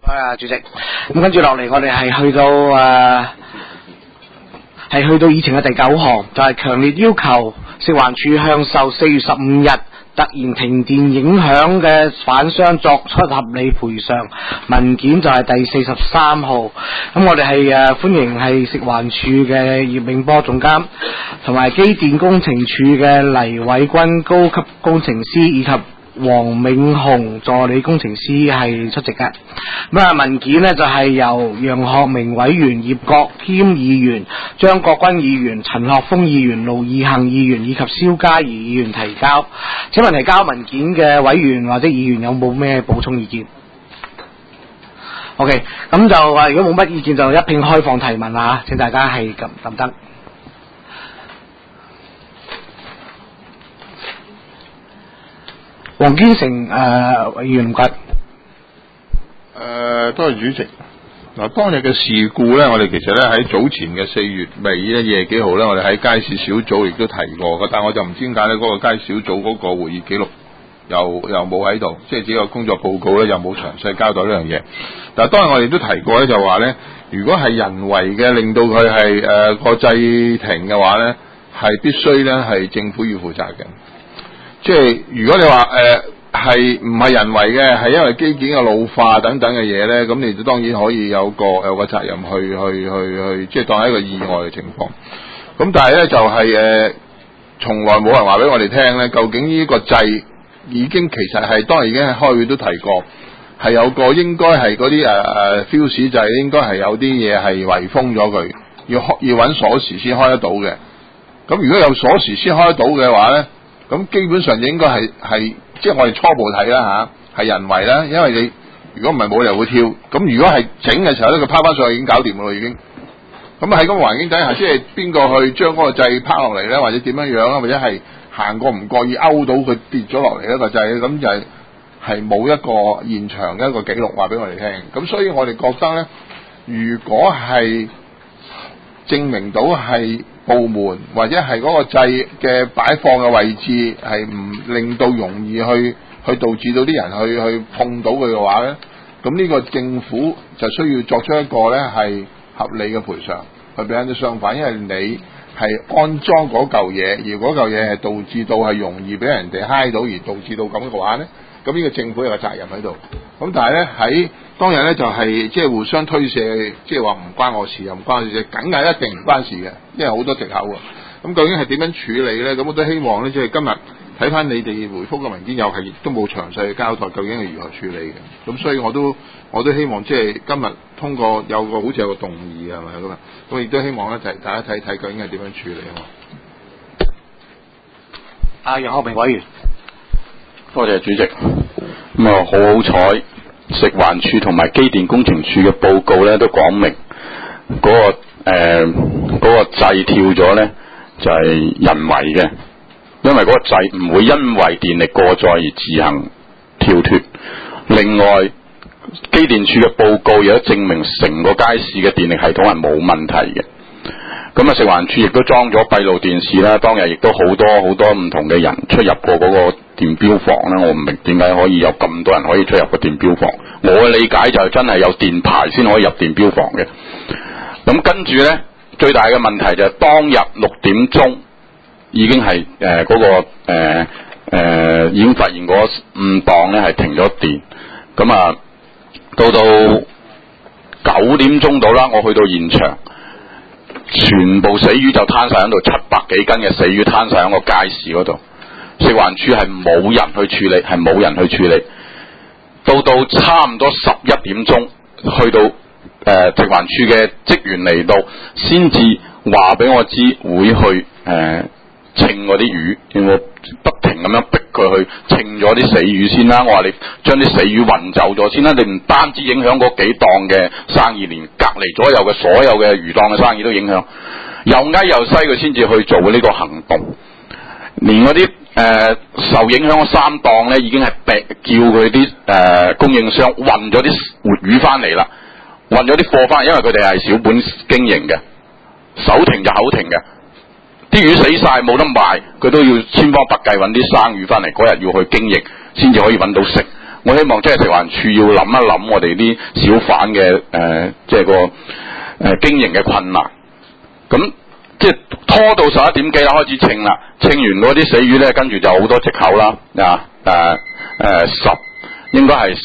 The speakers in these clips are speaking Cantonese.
主席。咁跟住落嚟，我哋係去到議程嘅第9項，就係強烈要求食環署向受4月15日突然停電影響嘅販商作出合理賠償。文件就係第43號。咁我哋係歡迎係食環署嘅葉永波總監，同埋機電工程署嘅黎偉君高級工程師以及黃永雄助理工程師係出席嘅。咁文件呢就係由楊學明委員、葉國謙議員、張國軍議員、陳學鋒議員、盧義行議員以及蕭嘉怡議員提交。請問提交文件嘅委員或者議員有冇咩補充意見？ OK， 咁就如果冇乜意見就一併開放提問啦，請大家係撳燈。黃堅成議員唔該。 多謝主席。嗱，當日嘅事故咧，我哋其實咧喺早前嘅4月尾咧20幾號咧，我哋喺街市小組亦都提過，但我就唔知點解咧嗰個街市小組嗰個會議記錄又冇喺度，即係只有工作報告咧又冇詳細交代呢樣嘢。但係當日我哋都提過咧，就話咧，如果係人為嘅令到佢係個掣停嘅話咧，係必須咧係政府要負責嘅。即係如果你話係唔係人為嘅，係因為機件嘅老化等等嘅嘢咧，咁你就當然可以有個責任去，即係當係一個意外嘅情況。咁但係咧就係從來冇人話俾我哋聽咧，究竟呢個掣已經其實係當日已經係開會都提過，係有個應該係嗰啲fuse 掣應該係有啲嘢係圍封咗佢，要揾鎖匙先開得到嘅。咁如果有鎖匙先開得到嘅話咧，咁基本上就應該係即係我哋初步睇啦嚇，係人為啦，因為你如果唔係冇理由會跳。咁如果係整嘅時候咧，佢拋翻上去已經搞掂咯已經。咁喺咁嘅環境底下，即係邊個去將嗰個掣拋落嚟咧，或者點樣樣啊，或者係行過唔覺意勾到佢跌咗落嚟一個掣，咁就係冇一個現場嘅一個記錄話俾我哋聽。咁所以我哋覺得咧，如果係證明到係部門或者係嗰個掣嘅擺放嘅位置係唔令到容易去導致到啲人去碰到佢嘅話咧，咁呢個政府就需要作出一個咧係合理嘅賠償去俾人哋相反，因為你係安裝嗰嚿嘢，而嗰嚿嘢係導致到係容易俾人哋揩到而導致到咁嘅話咧，咁呢個政府有個責任喺度。咁但係咧喺當日咧就係即係互相推卸，即係話唔關我事又唔關我事，梗係一定唔關事嘅，因為好多藉口啊。咁究竟係點樣處理咧？咁我都希望咧，即係今日睇翻你哋回覆嘅文件，又係亦都冇詳細嘅交代，究竟係如何處理嘅。咁所以我都希望即係今日通過有個好似有個動議係咪咁啊？我亦都希望咧就係大家睇睇究竟係點樣處理啊。 楊學明委員， 多謝主席。咁啊，好彩食環署同埋機電工程署嘅報告咧都講明嗰個掣跳咗咧就係人為嘅，因為嗰個掣唔會因為電力過載而自行跳脫。另外，機電署嘅報告亦都證明成個街市嘅電力系統係冇問題嘅。咁啊，食環署亦都裝咗閉路電視啦。當日亦都好多唔同嘅人出入過嗰個電錶房啦。我唔明點解可以有咁多人可以出入個電錶房。我嘅理解就係真係有電牌先可以入電錶房嘅。咁跟住咧，最大嘅問題就係當日6點鐘已經係已經發現嗰5檔咧係停咗電。咁啊，到9點鐘到啦，我去到現場。全部死魚就攤晒喺度，700幾斤嘅死魚攤晒喺個街市嗰度。食環署係冇人去處理，到差唔多11點鐘，去到食環署嘅職員嚟到，先至話俾我知會去稱嗰啲魚，我不停咁樣逼佢去稱咗啲死魚先啦。我話你將啲死魚運走咗先啦，你唔單止影響嗰幾檔嘅生意，連隔離左右嘅所有嘅魚檔嘅生意都影響。又矮又西，佢先至去做呢個行動。連嗰啲受影響嘅3檔咧，已經係叫佢啲供應商運咗啲活魚翻嚟啦，運咗啲貨翻嚟，因為佢哋係小本經營嘅，手停就口停嘅。啲魚死晒冇得賣，佢都要千方百計揾啲生魚翻嚟，嗰日要去經營先至可以揾到食。 我希望即係食環署要諗一諗我哋啲小販嘅即係個經營嘅困難。咁即係拖到11點幾啦，開始稱啦，稱完嗰啲死魚咧，跟住就好多藉口啦。應該係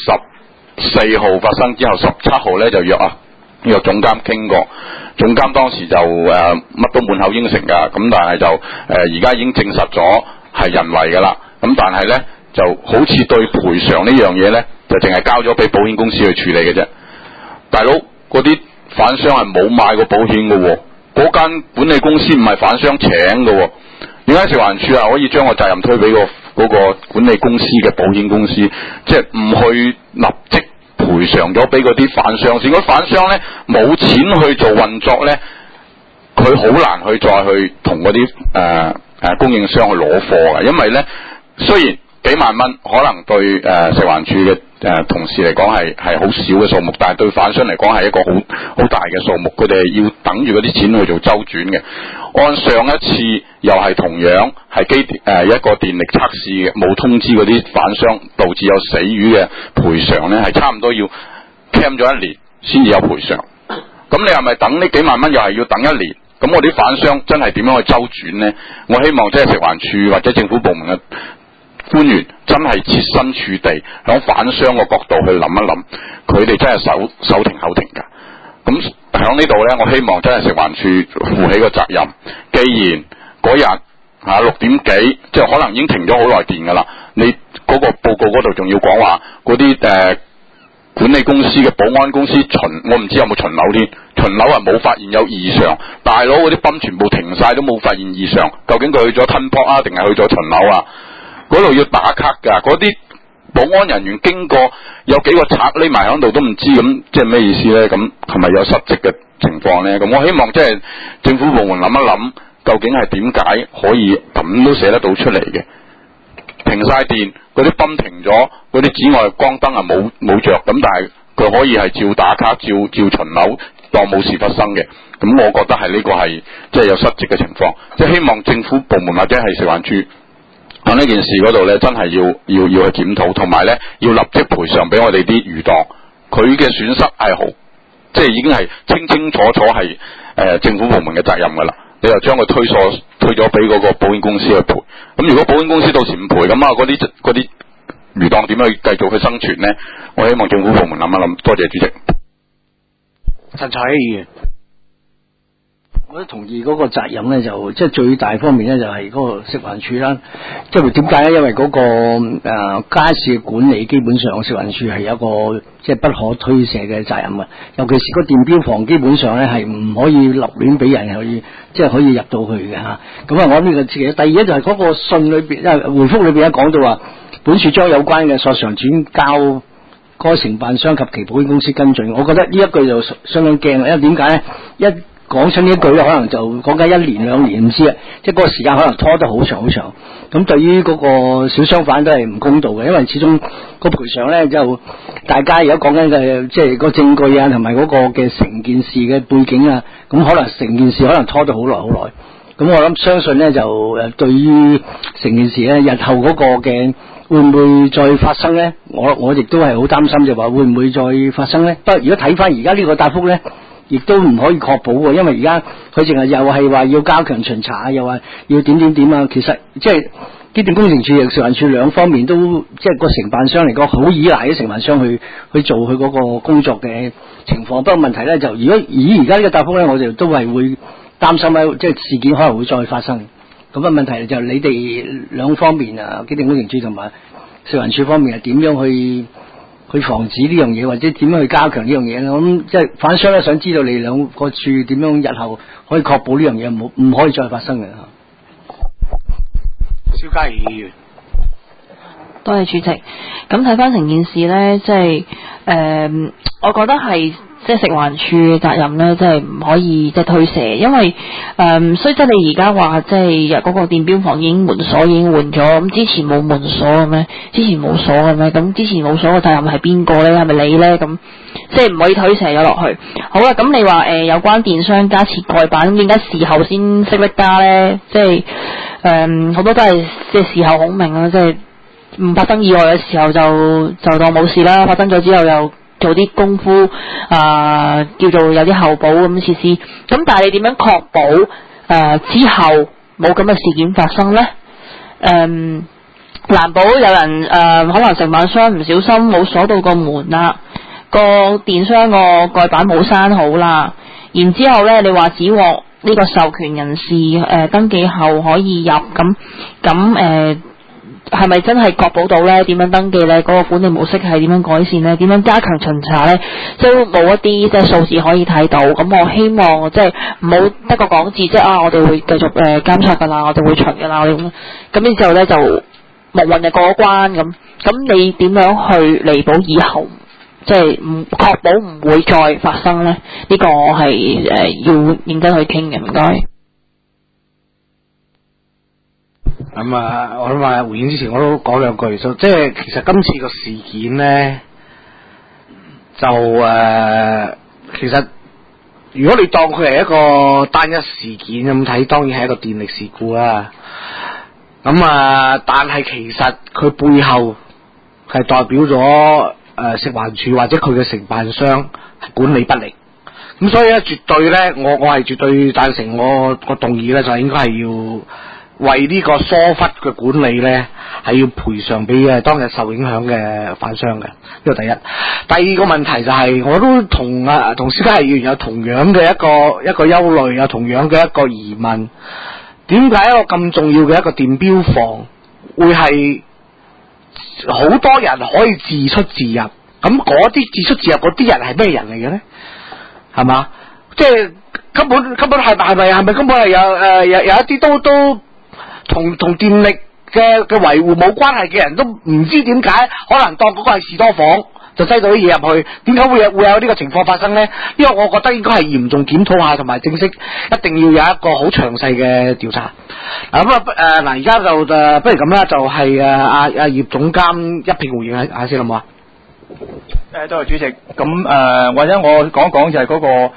14號發生之後，17號咧就約總監傾過，總監當時就乜都滿口應承㗎，咁但係就而家已經證實咗係人為㗎啦。咁但係咧就好似對賠償呢樣嘢咧，就淨係交咗俾保險公司去處理嘅啫。大佬嗰啲販商係冇買過保險㗎喎，嗰間管理公司唔係販商請㗎喎，點解食環署可以將個責任推俾嗰個管理公司嘅保險公司，即係唔去立即賠償咗俾嗰啲販商先？嗰販商咧冇錢去做運作咧，佢好難去再去同嗰啲供應商去攞貨嘅，因為咧雖然幾萬蚊可能對食環署嘅同事嚟講係好少嘅數目，但係對販商嚟講係一個好大嘅數目，佢哋要等住嗰啲錢去做周轉嘅。按上一次又係同樣係一個電力測試嘅，冇通知嗰啲販商，導致有死魚嘅賠償咧，係差唔多要 cam 咗1年先至有賠償。咁你係咪等呢幾萬蚊又係要等1年？咁我啲販商真係點樣去周轉呢？我希望即係食環署或者政府部門嘅官員真係設身處地響販商個角度去諗一諗，佢哋真係手停口停㗎。咁響呢度咧，我希望真係食環署負起個責任。既然嗰日6點幾，即係可能已經停咗好耐電㗎啦，你嗰個報告嗰度仲要講話嗰啲管理公司嘅保安公司我唔知有冇巡樓添，巡樓冇發現有異常，大佬嗰啲泵全部停晒都冇發現異常，究竟佢去咗吞泡啊，定係去咗巡樓啊？嗰度要打卡㗎，嗰啲保安人員經過有幾個賊匿埋喺度都唔知，咁即係咩意思咧？咁係咪有失職嘅情況咧？咁我希望即係政府部門諗一諗，究竟係點解可以咁都寫得到出嚟嘅？停晒電，嗰啲泵停咗，嗰啲紫外光燈冇着，咁但係佢可以係照打卡、照巡樓，當冇事發生嘅。咁我覺得係呢個係即係有失職嘅情況，即係希望政府部門或者係食環署喺呢件事嗰度咧，真係要去檢討，同埋咧要立即賠償俾我哋啲魚檔，佢嘅損失係好，即係已經係清清楚楚係政府部門嘅責任㗎啦。你又將佢推咗俾嗰個保險公司去賠，咁如果保險公司到時唔賠，咁嗰啲魚檔點樣去繼續去生存呢？我希望政府部門諗一諗。多謝主席。 陳才議員， 我都同意嗰個責任咧，就即係最大方面咧，就係嗰個食環署啦。即係點解咧？因為嗰個街市嘅管理，基本上食環署係有一個即係不可推卸嘅責任啊。尤其是個電錶房，基本上咧係唔可以立亂俾人去，即係可以入到去嘅嚇。咁啊，我諗呢個自己。第二咧就係嗰個信裏邊，因為回覆裏邊一講到話，本署將有關嘅索償轉交該承辦商及其保險公司跟進。我覺得呢一句就相當驚，因為點解咧？一講出呢一句咧，可能就講緊1年2年唔知啊，即係嗰個時間可能拖得好長好長。咁對於嗰個小商販都係唔公道嘅，因為始終個賠償咧就大家而家講緊嘅即係個證據啊，同埋嗰個嘅成件事嘅背景啊，咁可能成件事可能拖得好耐好耐。咁我諗相信咧就對於成件事咧，日後嗰個嘅會唔會再發生咧？我亦都係好擔心，就話會唔會再發生咧？不過如果睇翻而家呢個答覆咧，亦都唔可以確保喎，因為而家佢淨係又係話要加強巡查啊，又話要點啊。其實即係機電工程署、食環署兩方面都即係個承辦商嚟講，好依賴啲承辦商去做佢嗰個工作嘅情況。不過問題咧就，如果以而家呢個答覆咧，我哋都係會擔心咧，即係事件可能會再發生。咁啊問題就你哋兩方面啊，機電工程署同埋食環署方面係點樣去防止呢樣嘢，或者點樣去加強呢樣嘢咧？我諗即係販商咧，想知道你兩個處點樣日後可以確保呢樣嘢唔可以再發生嘅。 蕭嘉怡議員， 多謝主席。咁睇翻成件事咧，即係我覺得係即係食環署嘅責任咧，即係唔可以即係推卸，因為雖則你而家話即係嗰個電錶房已經門鎖已經換咗，咁之前冇門鎖嘅咩？之前冇鎖嘅咩？咁之前冇鎖嘅責任係邊個咧？係咪你咧？咁即係唔可以推卸咗落去。好啦，咁你話有關電商加設蓋板，點解事後先識得加咧？即係好多都係即係事後孔明啦，即係唔發生意外嘅時候就當冇事啦，發生咗之後又做啲功夫叫做有啲後補咁設施。咁但係你點樣確保之後冇咁嘅事件發生呢？難保有人可能承辦商唔小心冇鎖到個門啦，個電箱個蓋板冇閂好啦，然之後呢，你話只獲呢個授權人士登記後可以入，咁係咪真係確保到呢？點樣登記呢？嗰個管理模式係點樣改善呢？點樣加強巡查呢？即係冇一啲即係數字可以睇到。咁我希望即係唔好得個講字，即係我哋會繼續監察㗎啦，我哋會巡㗎啦。咁然之後呢，就無運就過關咁。咁你點樣去彌補以後？即係唔確保唔會再發生呢？呢個我係要認真去傾嘅，唔該。 咁我諗話回應之前我都講兩句，即係其實今次個事件呢，就其實如果你當佢係一個單一事件咁睇，當然係一個電力事故啦。咁但係其實佢背後係代表咗食環署或者佢嘅承辦商係管理不力。咁所以咧，絕對咧，我係絕對贊成我動議咧，就應該係要為呢個疏忽嘅管理咧，係要賠償俾當日受影響嘅販商嘅。呢個第一。第二個問題就係，我都同施家毅議員有同樣嘅一個憂慮，有同樣嘅一個疑問。點解一個咁重要嘅一個電錶房會係好多人可以自出自入？咁嗰啲自出自入嗰啲人係咩人嚟嘅咧？係嘛？即係根本係咪根本係有一啲都同電力嘅維護冇關係嘅人都唔知點解，可能當嗰個係士多房就擠到啲嘢入去，點解會有呢個情況發生呢？因為我覺得應該係嚴重檢討下，同埋正式一定要有一個好詳細嘅調查。而家就不如咁啦，就係阿葉總監一併回應下先好唔好啊？ 多謝主席。咁或者我講一講就係嗰個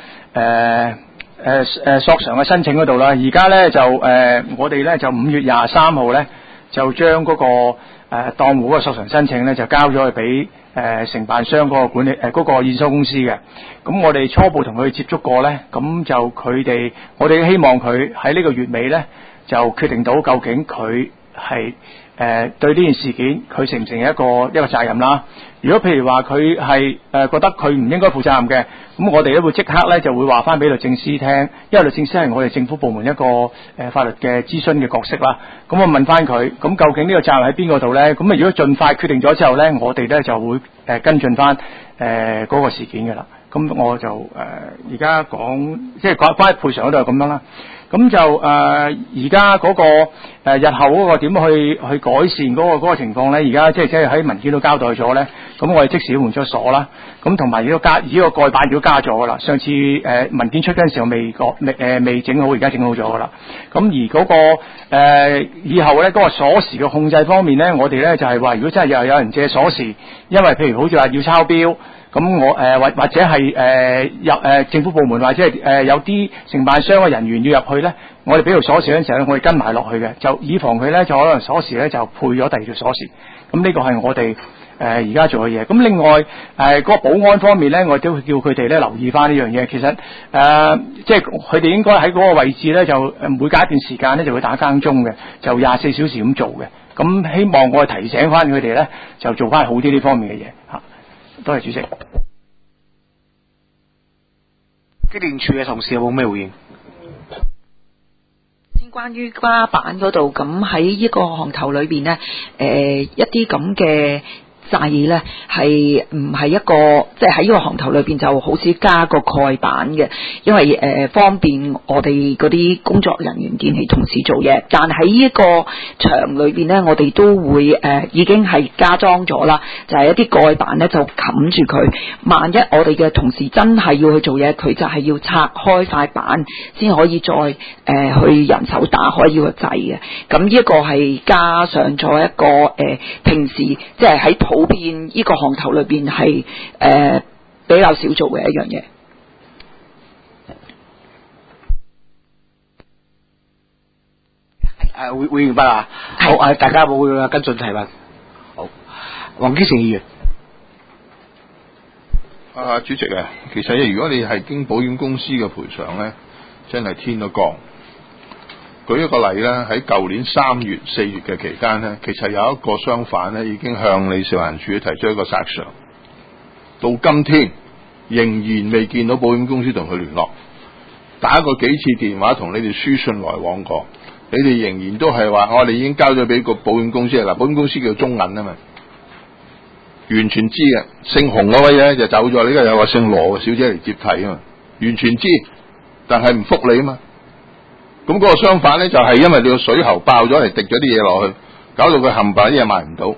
索償嘅申請嗰度啦。而家咧就我哋咧就5月23號咧就將嗰個檔戶嘅索償申請咧就交咗去俾承辦商嗰個管理嗰個驗收公司嘅。咁我哋初步同佢接觸過咧，咁就我哋希望佢喺呢個月尾咧就決定到究竟佢係對呢件事件佢承唔承認一個責任啦。如果譬如話佢係覺得佢唔應該負責任嘅，咁我哋咧會即刻咧就會話翻俾律政司聽，因為律政司係我哋政府部門一個法律嘅諮詢嘅角色啦。咁我問翻佢，咁究竟呢個責任喺邊個度咧？咁如果盡快決定咗之後咧，我哋咧就會跟進翻嗰個事件嘅啦。咁我就而家講即係關於賠償嗰度係咁樣啦。咁就而家嗰個日後嗰個點去改善嗰個情況咧？而家即係喺文件都交代咗咧。咁我哋即時換咗鎖啦。咁同埋呢個蓋板如果加咗噶啦。上次文件出嗰陣時候未整好，而家整好咗噶啦。咁而嗰個以後咧嗰個鎖匙嘅控制方面咧，我哋咧就係話，如果真係有人借鎖匙，因為譬如好似話要抄錶。咁我或者係政府部門或者係有啲承辦商嘅人員要入去咧，我哋俾條鎖匙嗰陣時候咧，我哋跟埋落去嘅，就以防佢咧就可能鎖匙咧就配咗第二條鎖匙。咁呢個係我哋而家做嘅嘢。咁另外嗰個保安方面咧，我都叫佢哋咧留意翻呢樣嘢。其實即係佢哋應該喺嗰個位置咧，就每隔一段時間咧就會打更鐘嘅，就24小時咁做嘅。咁希望我哋提醒翻佢哋咧，就做翻好啲呢方面嘅嘢嚇。多謝主席。 機電處嘅同事有冇咩回應？ 先關於加板嗰度，咁喺呢個行頭裏邊呢，一啲咁嘅掣呢係唔係一個，即係喺呢個行頭裏邊就好少加個蓋板嘅，因為方便我哋嗰啲工作人員、電器同事做嘢。但喺呢個場裏邊呢，我哋都會已經係加裝咗啦，就係一啲蓋板呢就冚住佢。萬一我哋嘅同事真係要去做嘢，佢就係要拆開塊板先可以再去人手打開呢個掣嘅。咁呢一個係加上咗一個平時即係喺普遍呢個行頭裏邊係比較少做嘅一樣嘢。 會明白啊？好，大家有冇跟進提問？ 黃基誠議員。 主席啊，其實如果你係經保險公司嘅賠償咧，真係天都降。舉一個例啦，喺舊年3月、4月嘅期間咧，其實有一個商販咧已經向你食環署提出一個索償，到今天仍然未見到保險公司同佢聯絡，打過幾次電話同你哋書信來往過，你哋仍然都係話我哋已經交咗俾個保險公司啦。保險公司叫中銀啊嘛，完全知嘅。姓洪嗰位咧就走咗，呢個有個姓羅嘅小姐嚟接替啊嘛，完全知，但係唔復你啊嘛。咁嗰個商販咧就係因為你個水喉爆咗嚟，滴咗啲嘢落去，搞到佢冚唪唥啲嘢賣唔到，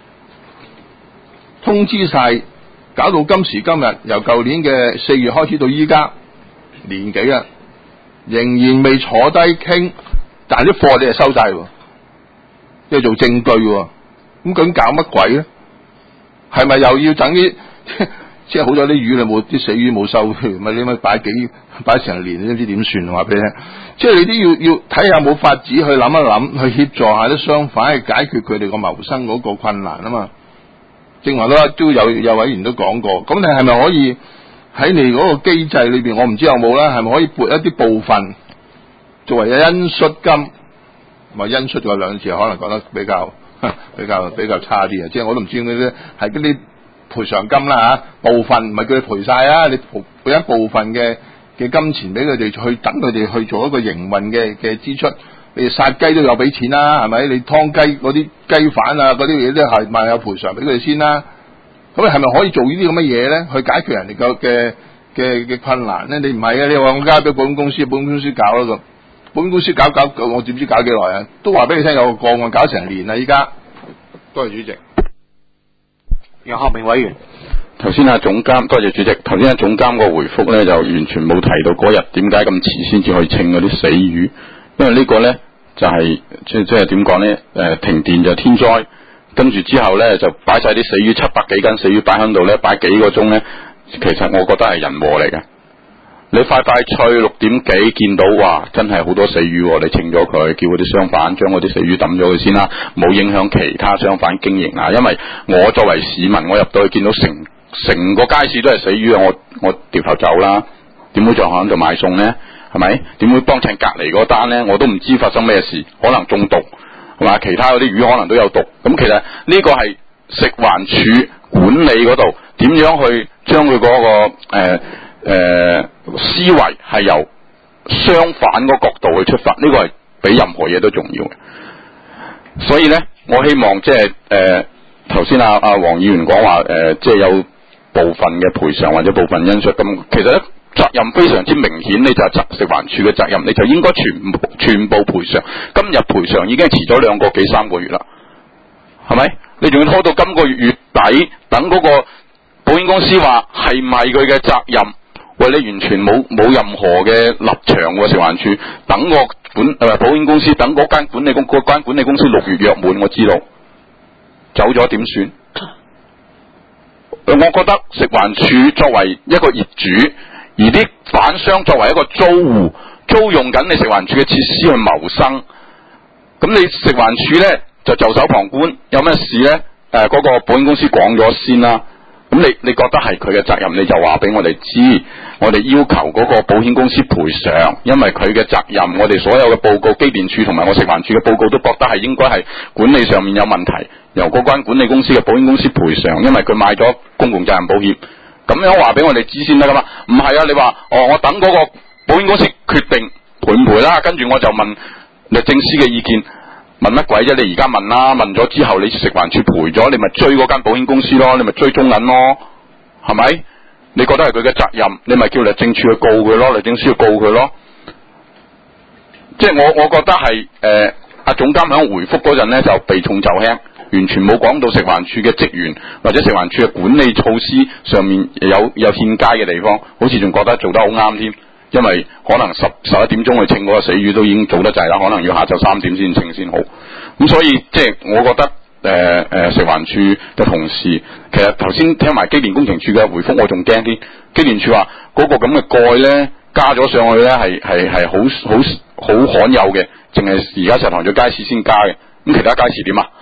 通知晒，搞到今時今日，由舊年嘅4月開始到依家年幾啦，仍然未坐低傾，但係啲貨你係收晒喎，即係做證據喎，咁究竟搞乜鬼咧？係咪又要整啲即係好多啲魚你冇啲死魚冇收，咪你咪擺成年，你都唔知點算？話俾你聽，即係你都要睇下冇法子去諗一諗，去協助下啲商販去解決佢哋個謀生嗰個困難啊嘛。正話都有委員都講過，咁你係咪可以喺你嗰個機制裏邊，我唔知有冇啦，係咪可以撥一啲部分作為恩恤金？咪恩恤嗰兩字可能講得比較差啲啊！即係我都唔知嗰啲係嗰啲賠償金啦嚇，部分唔係叫你賠晒啊，你俾一部分嘅金錢俾佢哋去等佢哋去做一個營運嘅支出。你殺雞都有俾錢啦，係咪？你劏雞嗰啲雞販啊，嗰啲嘢都係咪有賠償俾佢哋先啦？咁你係咪可以做呢啲咁嘅嘢咧，去解決人哋嘅困難咧？你唔係啊？你話我交俾保險公司，保險公司搞啦咁，保險公司搞，我點知搞幾耐啊？都話俾你聽有個個案搞成年啦，依家。多謝主席。 楊學明委員。 頭先阿總監，多謝主席。頭先阿總監個回覆咧就完全冇提到嗰日點解咁遲先至去稱嗰啲死魚，因為呢個咧就係即係點講咧？停電就天災，跟住之後咧就擺晒啲死魚700幾斤死魚擺喺度咧，擺幾個鐘咧，其實我覺得係人禍嚟嘅。你快脆6點幾見到哇，真係好多死魚，你稱咗佢，叫嗰啲商販將嗰啲死魚抌咗佢先啦，冇影響其他商販經營啊。因為我作為市民，我入到去見到成個街市都係死魚啊，我掉頭走啦，點會再喺度買餸咧？係咪？點會幫襯隔離嗰單咧？我都唔知發生咩事，可能中毒，係嘛？其他嗰啲魚可能都有毒。咁其實呢個係食環署管理嗰度點樣去將佢嗰個思維係由相反個角度去出發，呢個係比任何嘢都重要嘅。所以咧，我希望即係頭先阿黃議員講話即係有部分嘅賠償或者部分因素咁，其實咧責任非常之明顯，你就係食環署嘅責任，你就應該全部賠償。今日賠償已經遲咗2個幾3個月啦，係咪？你仲要拖到今個月底，等嗰個保險公司話係唔係佢嘅責任？喂，你完全冇任何嘅立場喎，食環署等個保險公司，等嗰間管理公司6月約滿，我知道走咗點算？我覺得食環署作為一個業主，而啲販商作為一個租戶，租用緊你食環署嘅設施去謀生，咁你食環署咧就袖手旁觀，有咩事咧？嗰個保險公司講咗先啦。咁你覺得係佢嘅責任，你就話俾我哋知，我哋要求嗰個保險公司賠償，因為佢嘅責任，我哋所有嘅報告，機電署同埋我食環署嘅報告都覺得係應該係管理上面有問題，由嗰間管理公司嘅保險公司賠償，因為佢買咗公共責任保險，咁樣話俾我哋知先得噶嘛？唔係啊，你話我等嗰個保險公司決定賠唔賠啦，跟住我就問律政司嘅意見。問乜鬼啫？你而家問啦，問咗之後你食環署賠咗，你咪追嗰間保險公司咯，你咪追中銀咯，係咪？你覺得係佢嘅責任，你咪叫律政處去告佢咯，律政司去告佢咯。即係我覺得係阿總監響回覆嗰陣咧就避重就輕，完全冇講到食環署嘅職員或者食環署嘅管理措施上面有欠佳嘅地方，好似仲覺得做得好啱添。因為可能11點鐘去稱嗰個死魚都已經做得滯啦，可能要下晝3點先稱先好。咁所以即係我覺得食環署嘅同事，其實頭先聽埋機電工程署嘅回覆，我仲驚啲。機電署話嗰個咁嘅蓋咧加咗上去咧係好罕有嘅，淨係而家石塘咀街市先加嘅。咁其他街市點啊？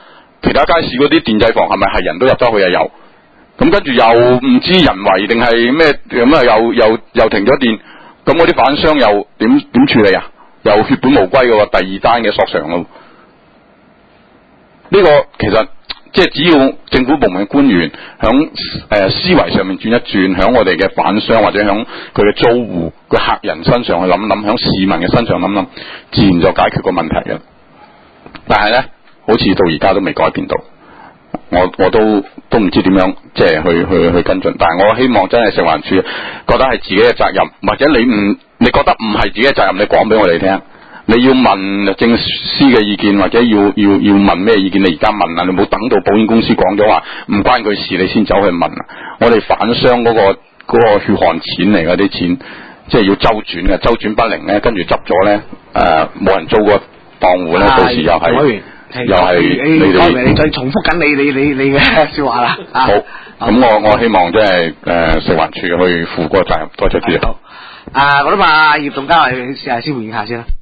其他街市嗰啲電制房係咪係人都入得去啊？有，咁跟住又唔知人為定係咩咁啊？又停咗電，咁嗰啲販商又點處理啊？又血本無歸嘅喎，第二單嘅索償咯。呢個其實即係只要政府部門嘅官員響思維上面轉一轉，響我哋嘅販商或者響佢嘅租戶、個客人身上去諗諗，響市民嘅身上諗諗，自然就解決個問題嘅。但係咧，好似到而家都未改變到，我都唔知點樣即係去跟進。但係我希望真係食環署覺得係自己嘅責任，或者你覺得唔係自己嘅責任，你講俾我哋聽。你要問政司嘅意見，或者要問咩意見？你而家問啊！你冇等到保險公司講咗話唔關佢事，你先走去問啊！我哋販商嗰個血汗錢嚟嗰啲錢，即係要周轉嘅，周轉不靈咧，跟住執咗咧，冇人租個檔戶咧，到時又係你哋你再重複緊你嘅說話啦。 好，咁我希望即係食環署去負個責任。多謝主席。 我諗啊，葉總監你試下先回應下先啦。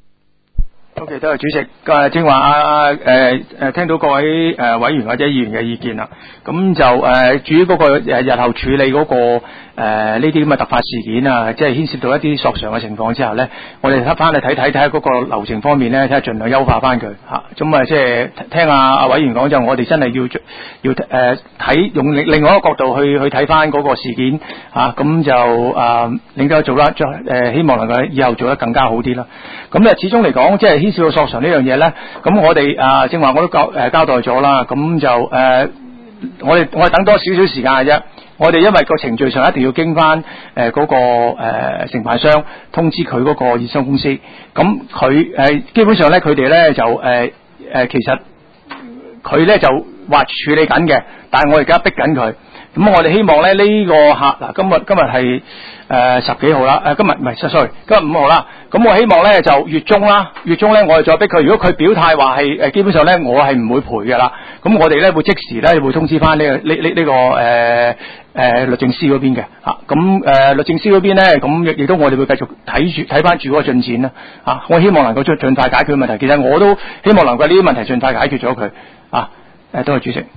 OK， 多謝主席。正話聽到各位委員或者議員嘅意見啦。咁就至於嗰個日後處理嗰個呢啲咁嘅突發事件啊，即係牽涉到一啲索償嘅情況之下咧，我哋翻嚟睇下嗰個流程方面咧，睇下盡量優化翻佢嚇。咁即係聽阿委員講就，我哋真係要睇用另外一個角度去睇翻嗰個事件嚇。咁就令到做得希望能夠以後做得更加好啲啦。咁始終嚟講，即係牽涉到索償呢樣嘢咧，咁我哋正話我都交代咗啦。咁就我哋等多少少時間嘅啫。我哋因為個程序上一定要經翻嗰個承辦商通知佢嗰個驗收公司，咁佢基本上咧佢哋咧就其實佢咧就話處理緊嘅，但係我而家逼緊佢。咁我哋希望咧呢個客嗱今日係10幾號啦，今日唔係 sorry， 今日5號啦。咁我希望咧就月中咧我哋再逼佢。如果佢表態話係基本上咧我係唔會賠嘅啦。咁我哋咧會即時咧會通知翻呢個律政司嗰邊嘅嚇。咁律政司嗰邊咧咁亦都我哋會繼續睇翻住嗰個進展啦嚇。我希望能夠盡快解決問題。其實我都希望能夠呢啲問題盡快解決咗佢啊。多謝主席。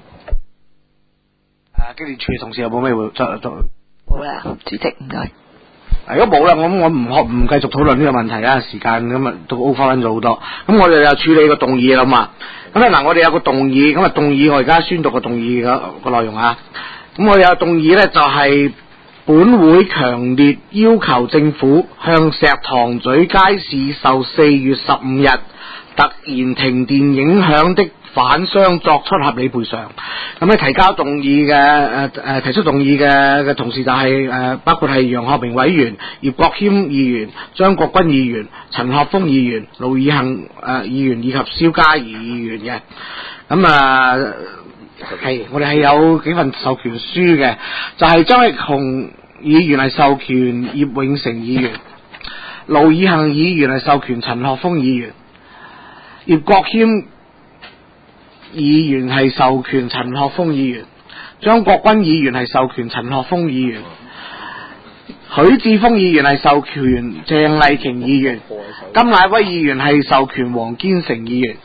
機電處嘅同事有冇咩會再好啦，主席唔該。 如果冇啦，我唔繼續討論呢個問題啦，時間咁啊都 over 咗好多。咁我哋又處理個動議啦嘛。咁嗱，我哋有個動議，咁啊動議我而家宣讀個動議個內容啊。咁我哋有動議咧，就係本會強烈要求政府向石塘咀街市受4月15日突然停電影響的販商作出合理賠償。咁咧提交動議嘅提出動議嘅同事就係包括係楊學明委員、葉國謙議員、張國軍議員、陳學鋒議員、盧以恒議員以及蕭嘉怡議員嘅。咁係我哋係有幾份授權書嘅，就係張力雄議員係授權葉永成議員，盧以恒議員係授權陳學鋒議員，葉國謙議員係授權陳學鋒議員，張國軍議員係授權陳學鋒議員，許智峰議員係授權鄭麗瓊議員，金乃威議員係授權黃堅成議員。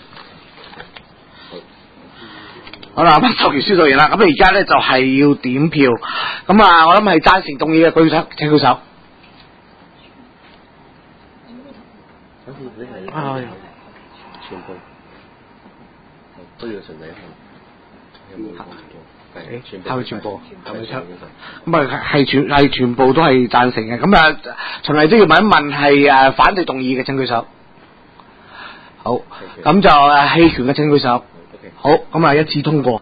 好啦，咁授權書做完啦，咁而家咧就係要點票。咁我諗係贊成動議嘅舉手，請舉手。 全部都要順利係咪全部係咪出？ 咁係全部都係贊成嘅。咁循例都要問一問係反對動議嘅請舉手。好，咁就棄權嘅請舉手。好，咁一致通過。